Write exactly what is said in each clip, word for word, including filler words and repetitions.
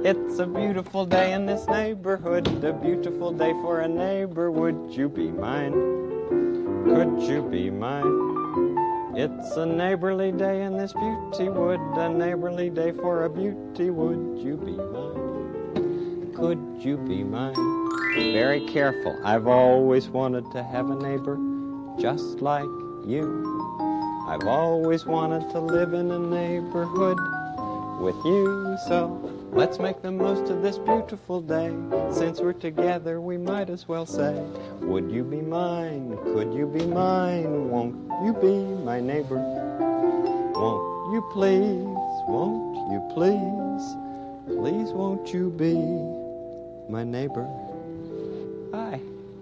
It's a beautiful day in this neighborhood, a beautiful day for a neighbor. Would you be mine? Could you be mine? It's a neighborly day in this beauty wood, a neighborly day for a beauty. Would you be mine? Could you be mine? Very careful. I've always wanted to have a neighbor just like you. I've always wanted to live in a neighborhood with you, so let's make the most of this beautiful day. Since we're together, we might as well say, would you be mine? Could you be mine? Won't you be my neighbor? Won't you please? Won't you please? Please won't you be my neighbor? Hi.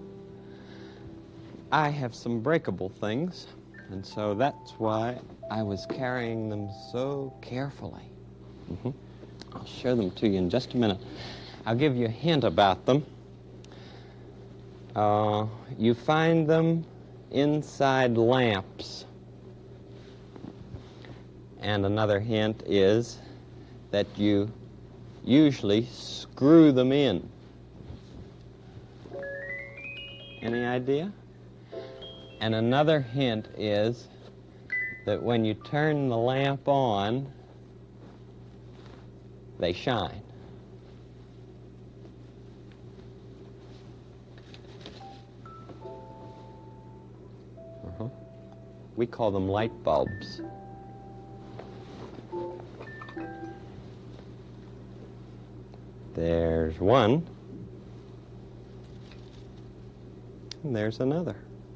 I have some breakable things, and so that's why I was carrying them so carefully. Mm-hmm. I'll show them to you in just a minute. I'll give you a hint about them. Uh, you find them inside lamps. And another hint is that you usually screw them in. Any idea? And another hint is that when you turn the lamp on, they shine. Uh-huh. We call them light bulbs. There's one. And there's another.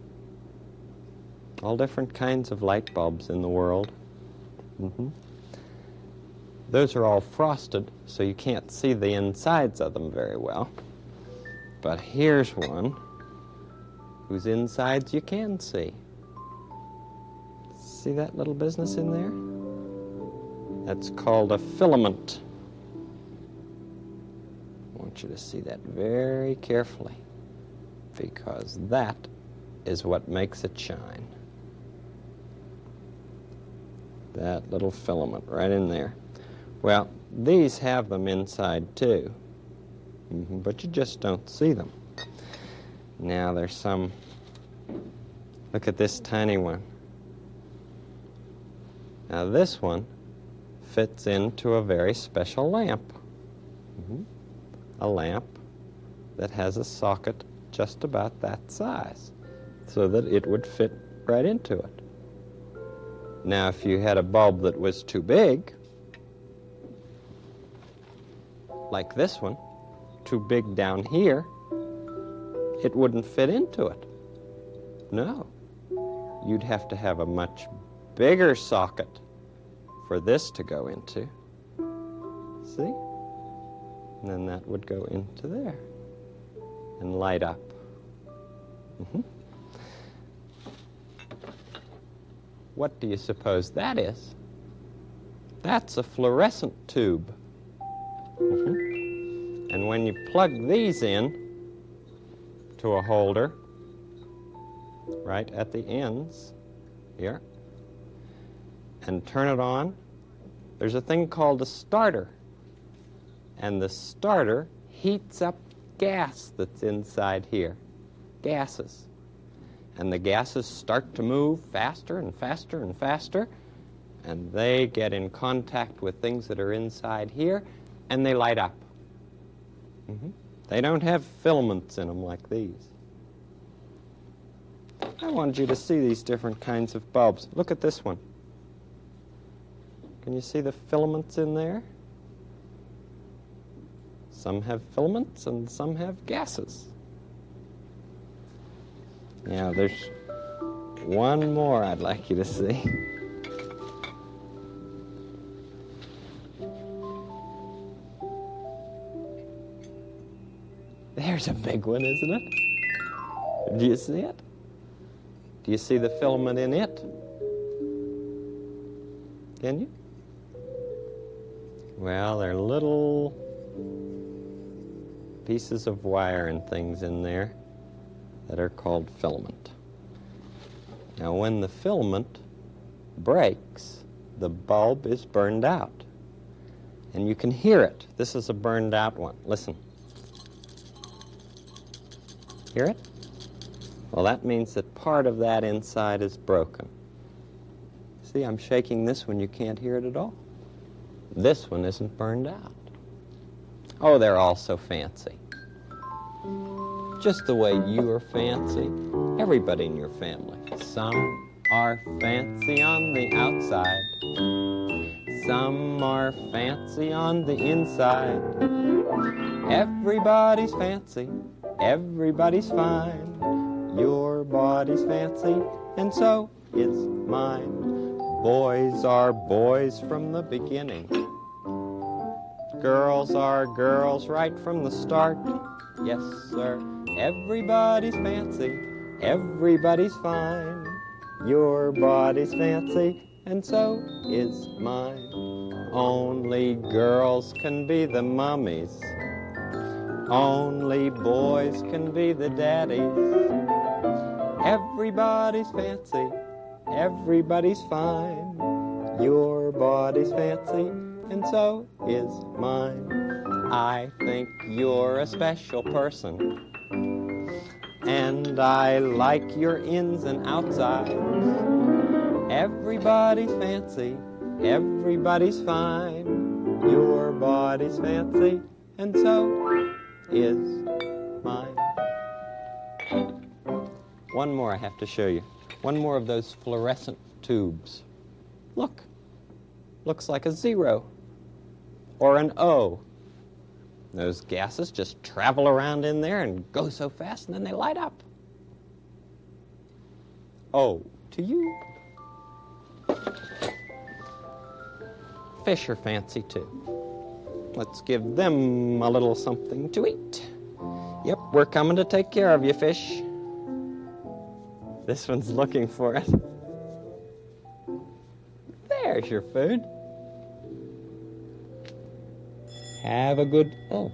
All different kinds of light bulbs in the world. Mm-hmm. Those are all frosted, so you can't see the insides of them very well. But here's one whose insides you can see. See that little business in there? That's called a filament. I want you to see that very carefully, because that is what makes it shine. That little filament right in there. Well, these have them inside too, mm-hmm, but you just don't see them. Now there's some, look at this tiny one. Now this one fits into a very special lamp. Mm-hmm. A lamp that has a socket just about that size, so that it would fit right into it. Now if you had a bulb that was too big, like this one, too big down here, it wouldn't fit into it. No. You'd have to have a much bigger socket for this to go into. See? And then that would go into there and light up. Mm-hmm. What do you suppose that is? That's a fluorescent tube. Mm-hmm. And when you plug these in to a holder right at the ends here and turn it on, there's a thing called a starter. And the starter heats up gas that's inside here, gases. And the gases start to move faster and faster and faster, and they get in contact with things that are inside here, and they light up. Mm-hmm. They don't have filaments in them like these. I wanted you to see these different kinds of bulbs. Look at this one. Can you see the filaments in there? Some have filaments and some have gases. Now there's one more I'd like you to see. There's a big one, isn't it? Do you see it? Do you see the filament in it? Can you? Well, there are little pieces of wire and things in there that are called filament. Now, when the filament breaks, the bulb is burned out. And you can hear it. This is a burned out one. Listen. Hear it? Well, that means that part of that inside is broken. See, I'm shaking this one. You can't hear it at all. This one isn't burned out. Oh, they're all so fancy. Just the way you are fancy. Everybody in your family. Some are fancy on the outside. Some are fancy on the inside. Everybody's fancy. Everybody's fine. Your body's fancy, and so is mine. Boys are boys from the beginning. Girls are girls right from the start. Yes, sir. Everybody's fancy. Everybody's fine. Your body's fancy, and so is mine. Only girls can be the mummies. Only boys can be the daddies. Everybody's fancy. Everybody's fine. Your body's fancy, and so is mine. I think you're a special person, and I like your ins and outsides. Everybody's fancy. Everybody's fine. Your body's fancy, and so is mine. One more I have to show you. One more of those fluorescent tubes. Look. Looks like a zero or an O. Those gases just travel around in there and go so fast, and then they light up. O to you. Fish are fancy too. Let's give them a little something to eat. Yep, we're coming to take care of you, fish. This one's looking for it. There's your food. Have a good... Oh.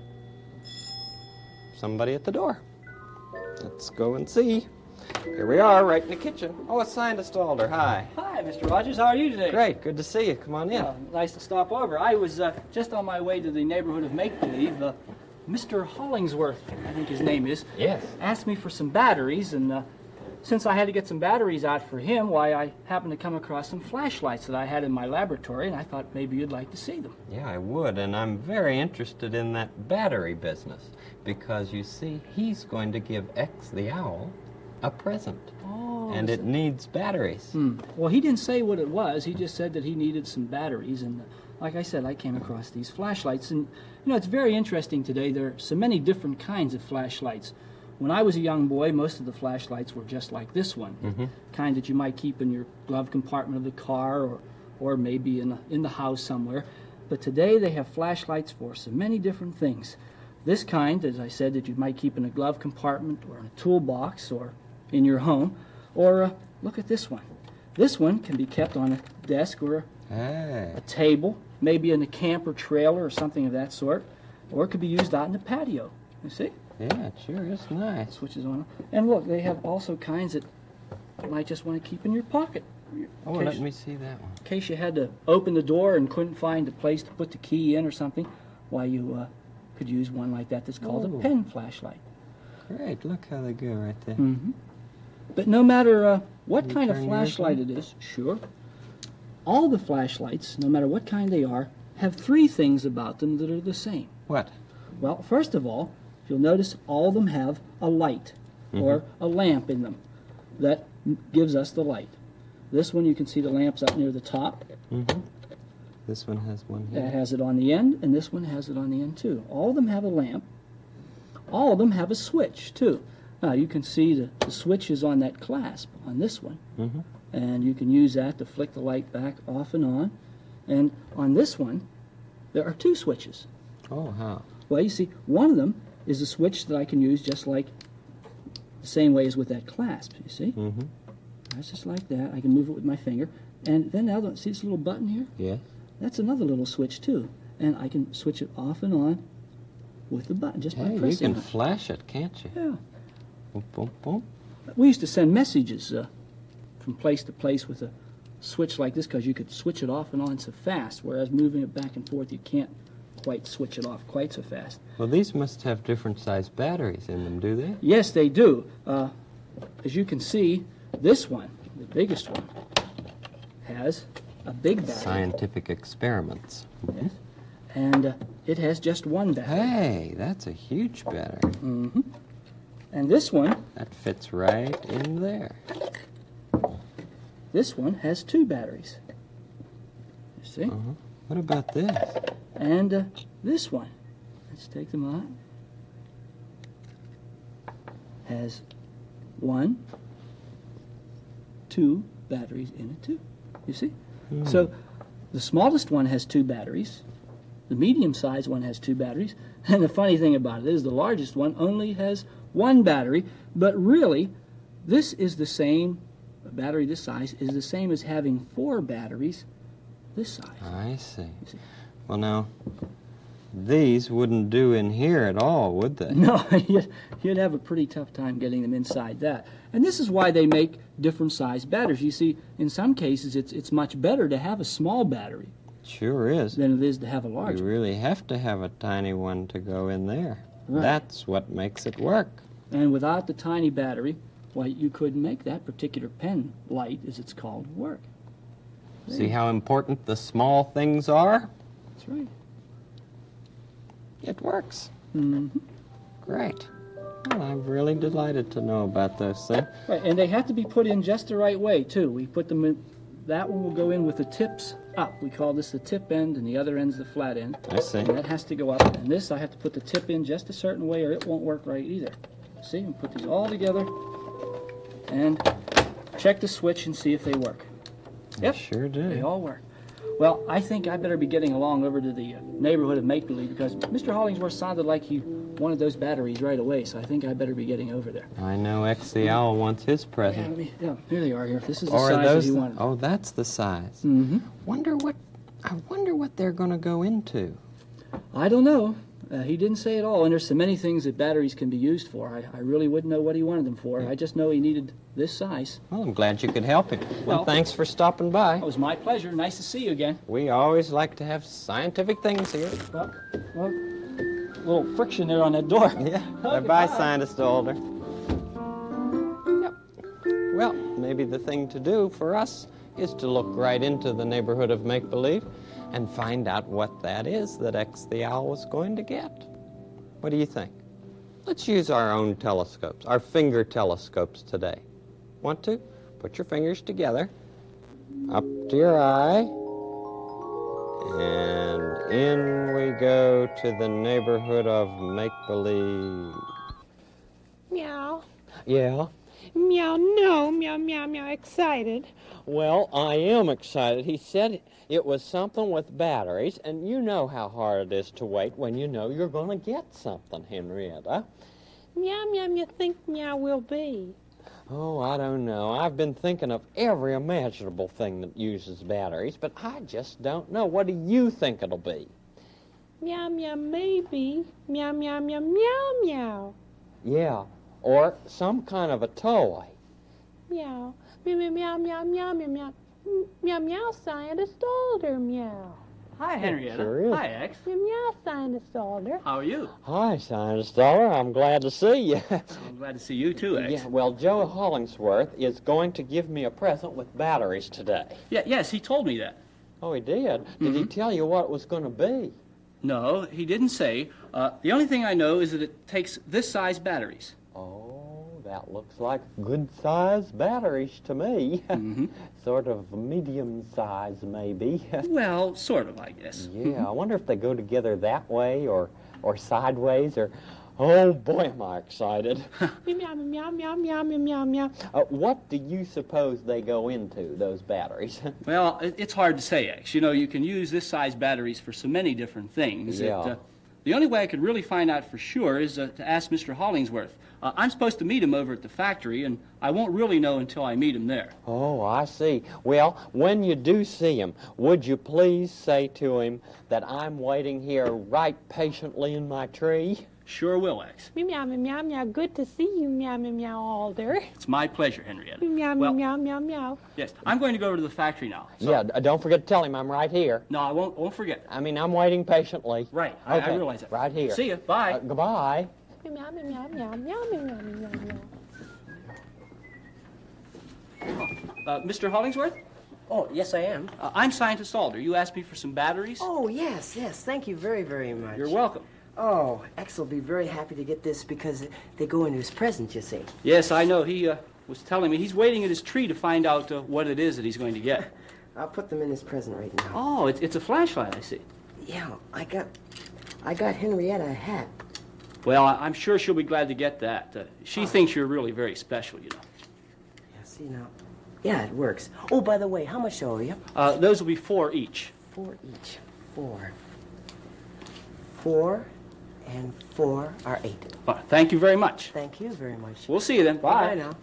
Somebody at the door. Let's go and see. Here we are, right in the kitchen. Oh, it's Scientist Alder. Hi. Hi, Mister Rogers. How are you today? Great. Good to see you. Come on in. Uh, nice to stop over. I was uh, just on my way to the neighborhood of Make-Believe. Uh, Mister Hollingsworth, I think his name is, Yes. asked me for some batteries, and uh, since I had to get some batteries out for him, why, I happened to come across some flashlights that I had in my laboratory, and I thought maybe you'd like to see them. Yeah, I would, and I'm very interested in that battery business because, you see, he's going to give X the owl a present, Oh, and it needs batteries. Hmm. Well, he didn't say what it was. He just said that he needed some batteries, and uh, like I said, I came across these flashlights, and you know, it's very interesting today. There are so many different kinds of flashlights. When I was a young boy, most of the flashlights were just like this one, Mm-hmm. kind that you might keep in your glove compartment of the car, or, or maybe in, a, in the house somewhere. But today they have flashlights for so many different things. This kind, as I said, that you might keep in a glove compartment or in a toolbox or in your home. Or uh, look at this one. This one can be kept on a desk or Hey. a table, maybe in a camper trailer or something of that sort. Or it could be used out in the patio. You see? Yeah, it sure is nice. Switches on. And look, they have also kinds that you might just want to keep in your pocket. In Oh, case, let me see that one. in case you had to open the door and couldn't find a place to put the key in or something, why you uh, could use one like that that's called Oh. a pen flashlight. Great, look how they go right there. Mm-hmm. But no matter uh, what You kind of turn yours flashlight on? it is, sure, all the flashlights, no matter what kind they are, have three things about them that are the same. What? Well, first of all, you'll notice all of them have a light or a lamp in them that m- gives us the light. This one, you can see the lamp's up near the top. Mm-hmm. This one has one here. That has it on the end, and this one has it on the end too. All of them have a lamp. All of them have a switch too. Now you can see the, the switch is on that clasp on this one, Mm-hmm. and you can use that to flick the light back off and on. And on this one, there are two switches. Oh, how? Well, you see, one of them is a switch that I can use just like the same way as with that clasp, you see? Mm-hmm. That's just like that. I can move it with my finger. And then the other one, see this little button here? Yes. That's another little switch too. And I can switch it off and on with the button just by Hey, you pressing can it. flash it, can't you? Yeah. Boom, boom, boom. We used to send messages uh, from place to place with a switch like this because you could switch it off and on so fast, whereas moving it back and forth you can't quite switch it off quite so fast. Well, these must have different sized batteries in them, do they? Yes, they do. Uh, as you can see, this one, the biggest one, has a big battery. Scientific experiments. Yes. And uh, it has just one battery. Hey, that's a huge battery. Mm-hmm. And this one, That fits right in there. this one has two batteries. You see? Uh-huh. What about this? And uh, this one, let's take them out, has one, two batteries in it too. You see? Hmm. So the smallest one has two batteries, the medium-sized one has two batteries, and the funny thing about it is the largest one only has one battery, but really this is the same, a battery this size is the same as having four batteries this size. I see. You see? Well, now, these wouldn't do in here at all, would they? No, you'd, you'd have a pretty tough time getting them inside that. And this is why they make different sized batteries. You see, in some cases, it's it's much better to have a small battery Sure is. than it is to have a large You one. really have to have a tiny one to go in there. Right. That's what makes it work. And without the tiny battery, why, you couldn't make that particular pen light, as it's called, work. See how important the small things are? That's right. It works. Mm-hmm. Great. Well, I'm really delighted to know about those things. Right, and they have to be put in just the right way, too. We put them in, that one will go in with the tips up. We call this the tip end, and the other end's the flat end. I see. And that has to go up. And this, I have to put the tip in just a certain way, or it won't work right either. See, and put these all together, and check the switch and see if they work. Yep, Sure do. they all work. Well, I think I better be getting along over to the uh, neighborhood of Make-Believe, because Mister Hollingsworth sounded like he wanted those batteries right away, so I think I better be getting over there. I know X the Owl wants his Yeah, present. let me, yeah, here they are here. This is the Or are size those that he the- wanted. oh, that's the size. Mm-hmm. Wonder what I wonder what they're going to go into. I don't know. Uh, he didn't say at all, and there's so many things that batteries can be used for. I, I really wouldn't know what he wanted them for. I just know he needed this size. Well, I'm glad you could help him. Well, Well- thanks for stopping by. It was my pleasure. Nice to see you again. We always like to have scientific things here. Well, well, a little friction there on that door. Yeah. Okay, Bye-bye, bye. Scientist Older. Yep. Well, maybe the thing to do for us is to look right into the neighborhood of make-believe and find out what that is that X the Owl was going to get. What do you think? Let's use our own telescopes, our finger telescopes today. Want to? Put your fingers together, up to your eye, and in we go to the neighborhood of make-believe. Meow. Yeah? Meow, no. Meow, meow, meow. Excited. Well, I am excited. He said it was something with batteries, and you know how hard it is to wait when you know you're going to get something, Henrietta. Meow, meow, meow. Think meow will be. Oh, I don't know. I've been thinking of every imaginable thing that uses batteries, but I just don't know. What do you think it'll be? Meow, meow, maybe. Meow, meow, meow, meow, meow. Yeah, or some kind of a toy. Meow. Meow, meow, meow, meow, meow, meow, meow. Meow, meow, Scientist Older, meow. Hi, Henrietta. Sure is. Hi, X. Meow, meow, Scientist Older. How are you? Hi, Scientist Dollar. I'm glad to see you. I'm glad to see you too, X. Yeah, well, Joe Hollingsworth is going to give me a present with batteries today. Yeah, yes, he told me that. Oh, he did? Did he Mhm. tell you what it was going to be? No, he didn't say. Uh, the only thing I know is that it takes this size batteries. Oh, that looks like good-sized batteries to me. Mm-hmm. Sort of medium size, maybe. Well, sort of, I guess. Yeah, I wonder if they go together that way or, or sideways or... Oh, boy, am I excited. Meow, meow, meow, meow, meow, meow, meow. Uh, what do you suppose they go into, those batteries? Well, it, it's hard to say, X. You know, you can use this size batteries for so many different things. that, Yeah. uh, the only way I could really find out for sure is uh, to ask Mister Hollingsworth. Uh, I'm supposed to meet him over at the factory, and I won't really know until I meet him there. Oh, I see. Well, when you do see him, would you please say to him that I'm waiting here right patiently in my tree? Sure will, X. Meow, meow, meow, meow. Good to see you, meow, meow, meow, Alder. It's my pleasure, Henrietta. Meow, well, meow, meow, meow. Yes, I'm going to go over to the factory now. So, Yeah, d- don't forget to tell him I'm right here. No, I won't, won't forget. I mean, I'm waiting patiently. Right, I, Okay, I realize that. right here. See you. Bye. Uh, goodbye. Meow, meow, meow, meow, meow, meow, meow, meow, meow. Uh, Mister Hollingsworth? Oh, yes, I am. Uh, I'm Scientist Alder. You asked me for some batteries? Oh, yes, yes. Thank you very, very much. You're welcome. Oh, X will be very happy to get this because they go into his present, you see. Yes, I know. He uh, was telling me he's waiting at his tree to find out uh, what it is that he's going to get. I'll put them in his present right now. Oh, it's, it's a flashlight, I see. Yeah, I got, I got Henrietta a hat. Well, I, I'm sure she'll be glad to get that. Uh, she thinks you're really very special, you know. Yeah, see now. Yeah, it works. Oh, by the way, how much do I owe you? Uh, those will be four each. Four each. Four. Four and four are eight. Uh, thank you very much. Thank you very much. We'll see you then. Bye. Bye now.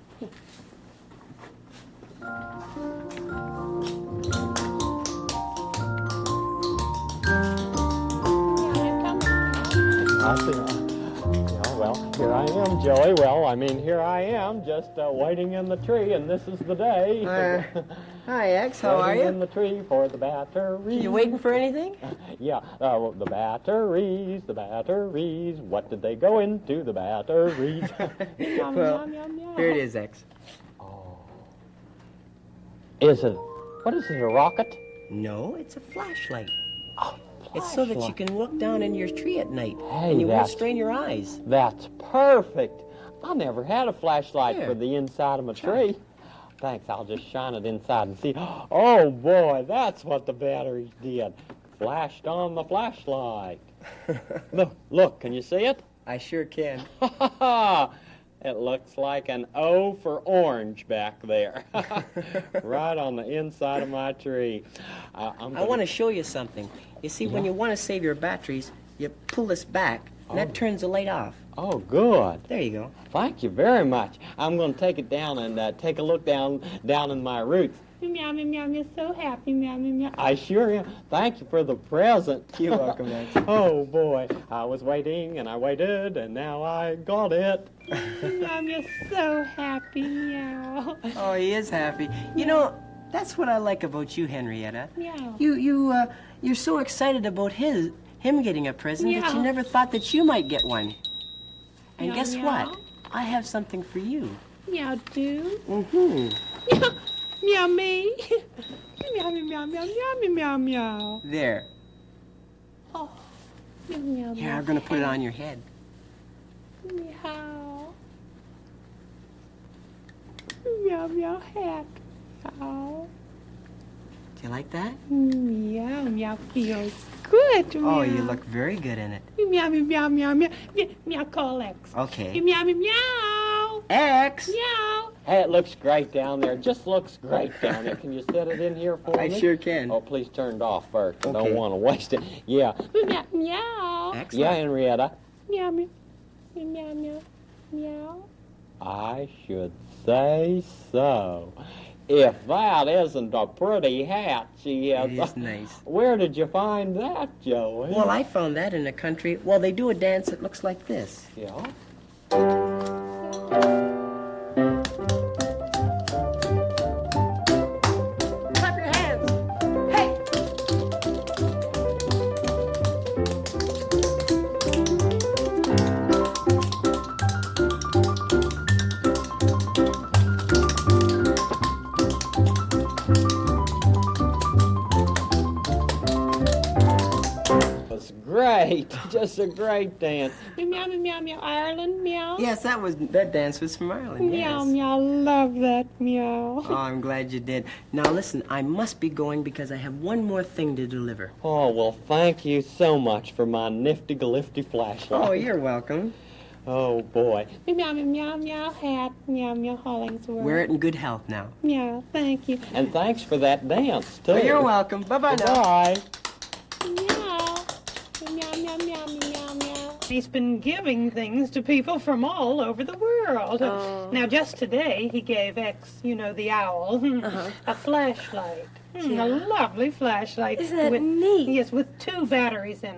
I see. Yeah, well, here I am, Joey. Well, I mean, here I am, just uh, waiting in the tree, and this is the day. Uh, hi, X. How are Waiting in you? the tree for the batteries. You waiting for anything? Yeah, uh, well, the batteries, the batteries. What did they go into, the batteries? Meow, Well, meow, meow, meow. Here it is, X. Oh. Is it, what is it, a rocket? No, it's a flashlight. Oh, It's so that you can look down in your tree at night, Hey, and you won't that's- strain your eyes. That's perfect. I never had a flashlight Here. for the inside of my tree. Thanks, I'll just shine it inside and see. Oh, boy, that's what the batteries did. Flashed on the flashlight. Look, look, can you see it? I sure can. Ha ha ha! It looks like an O for orange back there. Right on the inside of my tree. Uh, I'm I gonna- want to show you something. You see, when Yeah. you want to save your batteries, you pull this back, and Oh. that turns the light off. Oh, good. There you go. Thank you very much. I'm going to take it down and uh, take a look down down in my roots. Meow, meow, meow, meow. So happy, meow, meow, meow. I sure am. Thank you for the present. You're welcome, Max. Oh, boy. I was waiting and I waited and now I got it. Meow, meow. So happy, meow. Oh, he is happy. You know, that's what I like about you, Henrietta. Meow. You, you, uh, you're so excited about his, him getting a present that you Yeah. never thought that you might get one. And Meow, guess meow. what? I have something for you. Meow, do. Mm-hmm. Meow, meow, me. Meow, meow, meow, meow, meow, meow, meow. There. Oh, meow, meow, Here, meow. I'm going to put it on your head. Meow. Meow, meow, hat. Meow. Do you like that? Meow, meow, feels good. Meow. Oh, you look very good in it. Meow, meow, meow, meow, meow. Meow, meow, call X. Okay. Meow, meow, meow. X! Meow. Hey, it looks great down there. It just looks great down there. Can you set it in here for I me? sure can. Oh, please turn it off first. I Okay. don't want to waste it. Yeah. Meow, meow. Yeah, Excellent. Henrietta. Meow, meow. Meow, meow, meow. I should say so. If that isn't a pretty hat she has. It is nice. Where did you find that, Joey? Well, I found that in a country. Well, they do a dance that looks like this. Yeah. Clap your hands. Hey! It was great. Just a great dance. Meow, meow, meow, meow. Ireland, meow. Yes, that was that dance was from Ireland. Meow, Yes. meow. Love that meow. Oh, I'm glad you did. Now listen, I must be going because I have one more thing to deliver. Oh, well, thank you so much for my nifty-glifty flashlight. Oh, you're welcome. Oh, boy. Meow, meow, meow, meow. Hat. Meow, meow. Hollingsworth. Wear it in good health now. Meow. Thank you. And thanks for that dance, too. Oh, you're welcome. Bye-bye now. Bye. Meow. Meow, meow, meow, meow, meow. He's been giving things to people from all over the world. Oh. Now, just today, he gave X, you know, the owl, Uh-huh. a flashlight. Hmm, Yeah. A lovely flashlight. Isn't that with, neat? Yes, with two batteries in it.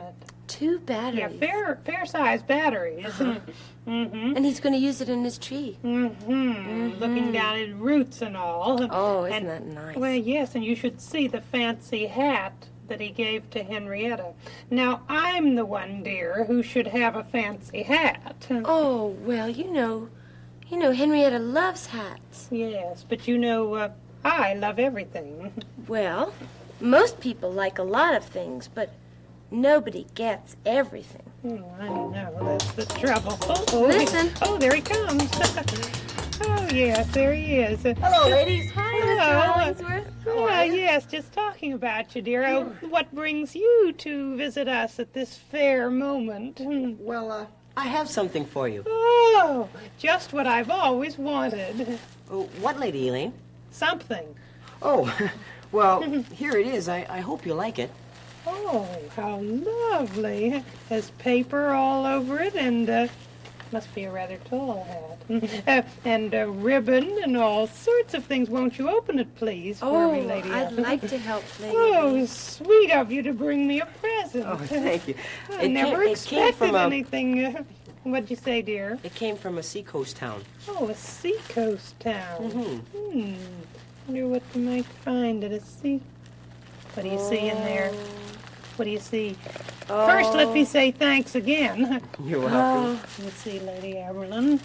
two batteries. Yeah, fair, fair-sized batteries. Uh-huh. Mm-hmm. And he's going to use it in his tree. Mm-hmm. Mhm. Looking down at roots and all. Oh, isn't And- that nice? Well, yes, and you should see the fancy hat that he gave to Henrietta. Now, I'm the one, dear, who should have a fancy hat. Oh, well, you know, you know, Henrietta loves hats. Yes, but you know, uh, I love everything. Well, most people like a lot of things, but nobody gets everything. Oh, I know, that's the trouble. Oh, oh, Listen. Oh, there he comes. Oh, yes, there he is. Hello, ladies. Hi, Hello. Mister Hollingsworth. Well, yes, just talking about you, dear. Oh, what brings you to visit us at this fair moment? Well, uh, I have something for you. Oh, just what I've always wanted. Oh, what, Lady Elaine? Something. Oh, well, here it is. I, I hope you like it. Oh, how lovely. Has paper all over it and, uh, must be a rather tall hat. uh, and a ribbon and all sorts of things. Won't you open it, please, for Oh, me, Lady I'd Ellen? like to help, Lady. Oh, Elaine. sweet of you to bring me a present. Oh, thank you. I It never came, it came expected from a, anything. Uh, what'd you say, dear? It came from a seacoast town. Oh, a seacoast town. Mm-hmm. Hmm. Wonder what you might find at a sea. What do you see in there? What do you see? Oh. First, let me say thanks again. You're welcome. Let's see, Lady Aberlin.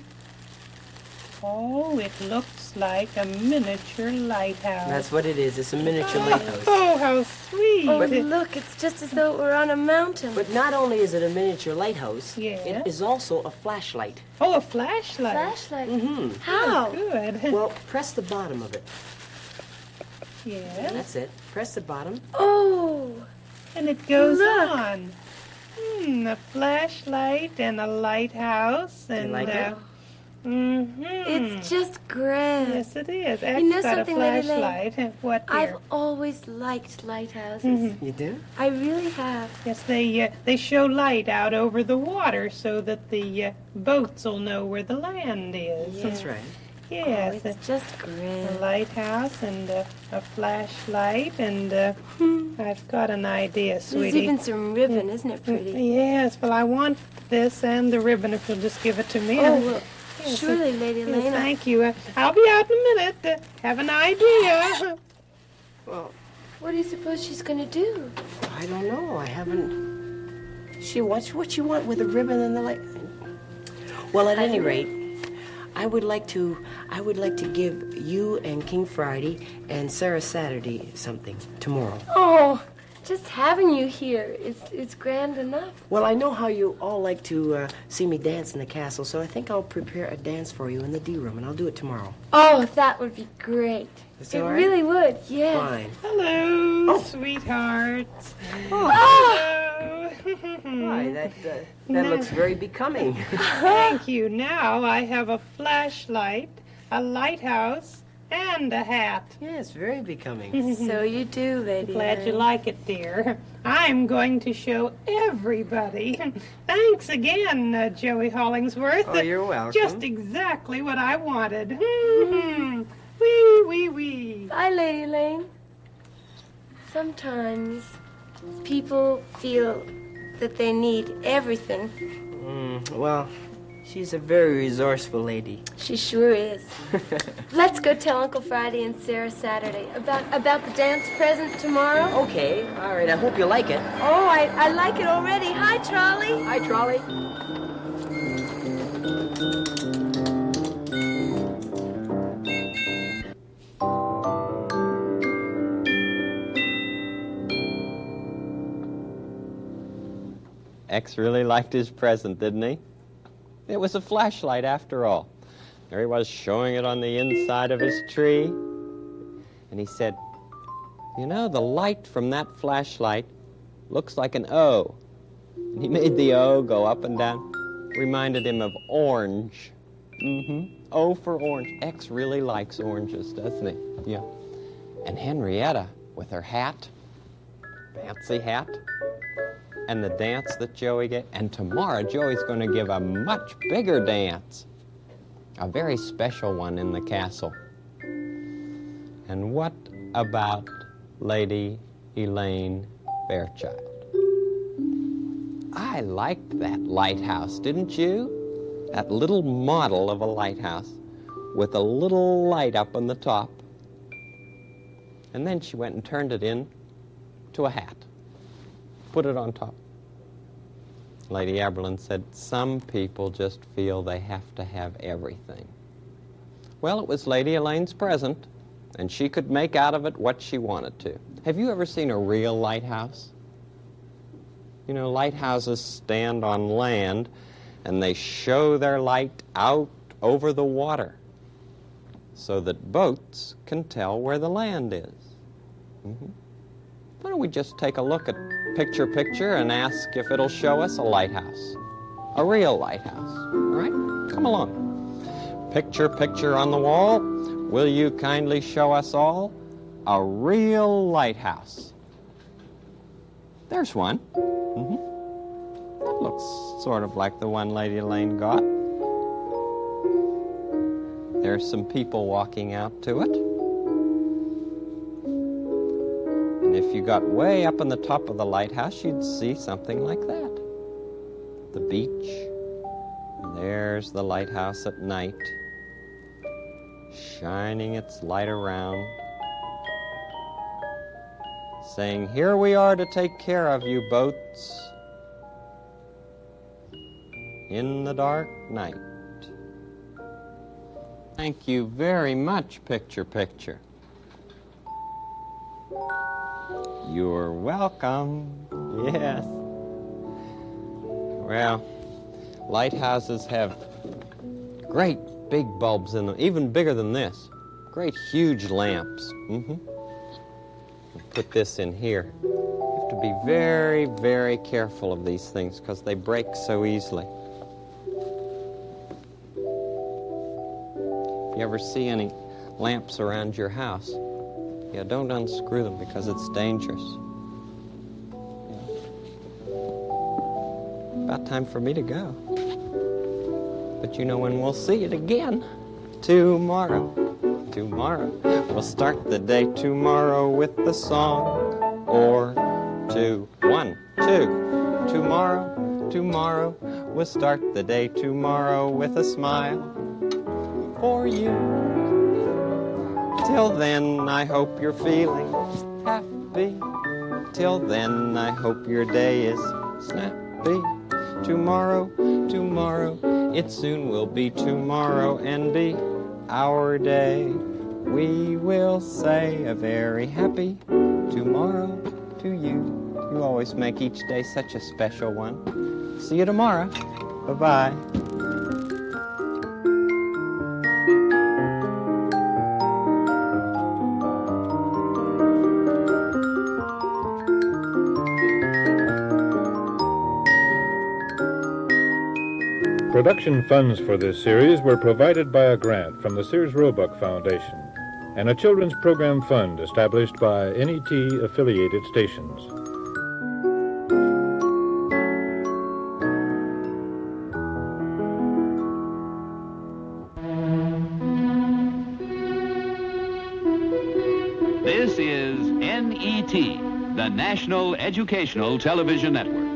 Oh, it looks like a miniature lighthouse. That's what it is. It's a miniature lighthouse. Oh, how sweet. Oh, look, it's just as though it were on a mountain. But not only is it a miniature lighthouse, Yeah. it is also a flashlight. Oh, a flashlight. Flashlight. Mm-hmm. How? Good. Well, press the bottom of it. Yes. That's it. Press the bottom. Oh, And it goes Look. on. Hmm, a flashlight and a lighthouse and like uh, it? Mm-hmm. it's just grand. Yes, it is. You know X got a something, Lady Lane? flashlight. What, dear? I've always liked lighthouses. Mhm. You do? I really have. Yes, they uh, they show light out over the water so that the uh, boats will know where the land is. That's right. Yes, Oh, it's just a grand. lighthouse and uh, a flashlight and uh, I've got an idea, There's sweetie. even some ribbon, isn't it pretty? Yes, well, I want this and the ribbon if you'll just give it to me. Oh, well, Yes, surely, Lady Yes, Elena. thank you. Uh, I'll be out in a minute. Uh, have an idea. Well, What do you suppose she's going to do? I don't know. I haven't. She wants what you want with the ribbon and the light. Well, at any rate, I would like to. I would like to give you and King Friday and Sarah Saturday something tomorrow. Oh, just having you here is is grand enough. Well, I know how you all like to uh, see me dance in the castle, so I think I'll prepare a dance for you in the D room, and I'll do it tomorrow. Oh, that would be great. Is It that all right? really would, yes. Fine. Hello, Oh. sweethearts. Oh. Hello. Why, that uh, that looks very becoming. Thank you. Now I have a flashlight, a lighthouse, and a hat. Yes, very becoming. So you do, Lady Glad you Elaine. like it, dear. I'm going to show everybody. Thanks again, uh, Joey Hollingsworth. Oh, you're welcome. Just exactly what I wanted. Wee, wee, wee. Bye, Lady Elaine. Sometimes people feel that they need everything. Mm, well, she's a very resourceful lady. She sure is. Let's go tell Uncle Friday and Sarah Saturday about about the dance present tomorrow. Okay, all right. I hope you like it. Oh, I, I like it already. Hi, Trolley. Hi, Trolley. X really liked his present, didn't he? It was a flashlight after all. There he was showing it on the inside of his tree. And he said, you know, the light from that flashlight looks like an O. And he made the O go up and down. Reminded him of orange. Mm-hmm. O for orange. X really likes oranges, doesn't he? Yeah. And Henrietta, with her hat, fancy hat, and the dance that Joey gave. And tomorrow, Joey's going to give a much bigger dance. A very special one in the castle. And what about Lady Elaine Fairchild? I liked that lighthouse, didn't you? That little model of a lighthouse with a little light up on the top. And then she went and turned it in to a hat. Put it on top. Lady Aberlin said, some people just feel they have to have everything. Well, it was Lady Elaine's present, and she could make out of it what she wanted to. Have you ever seen a real lighthouse? You know, lighthouses stand on land, and they show their light out over the water so that boats can tell where the land is. Mm-hmm. Why don't we just take a look at Picture Picture and ask if it'll show us a lighthouse, a real lighthouse. All right? Come along. Picture Picture on the wall, will you kindly show us all a real lighthouse? There's one. Mm-hmm. That looks sort of like the one Lady Elaine got. There's some people walking out to it. And if you got way up on the top of the lighthouse, you'd see something like that. The beach. And there's the lighthouse at night, shining its light around, saying, here we are to take care of you, boats, in the dark night. Thank you very much, Picture Picture. You're welcome. Yes. Well, lighthouses have great big bulbs in them, even bigger than this. Great huge lamps. Mm-hmm. Put this in here. You have to be very, very careful of these things because they break so easily. If you ever see any lamps around your house, yeah, don't unscrew them because it's dangerous. Yeah. About time for me to go. But you know when we'll see it again? Tomorrow. Tomorrow. We'll start the day tomorrow with the song or two. One, two. Tomorrow, tomorrow. We'll start the day tomorrow with a smile for you. Till then, I hope you're feeling happy. Till then, I hope your day is snappy. Tomorrow, tomorrow, it soon will be tomorrow and be our day. We will say a very happy tomorrow to you. You always make each day such a special one. See you tomorrow. Bye-bye. Production funds for this series were provided by a grant from the Sears Roebuck Foundation and a children's program fund established by N E T affiliated stations. This is N E T, the National Educational Television Network.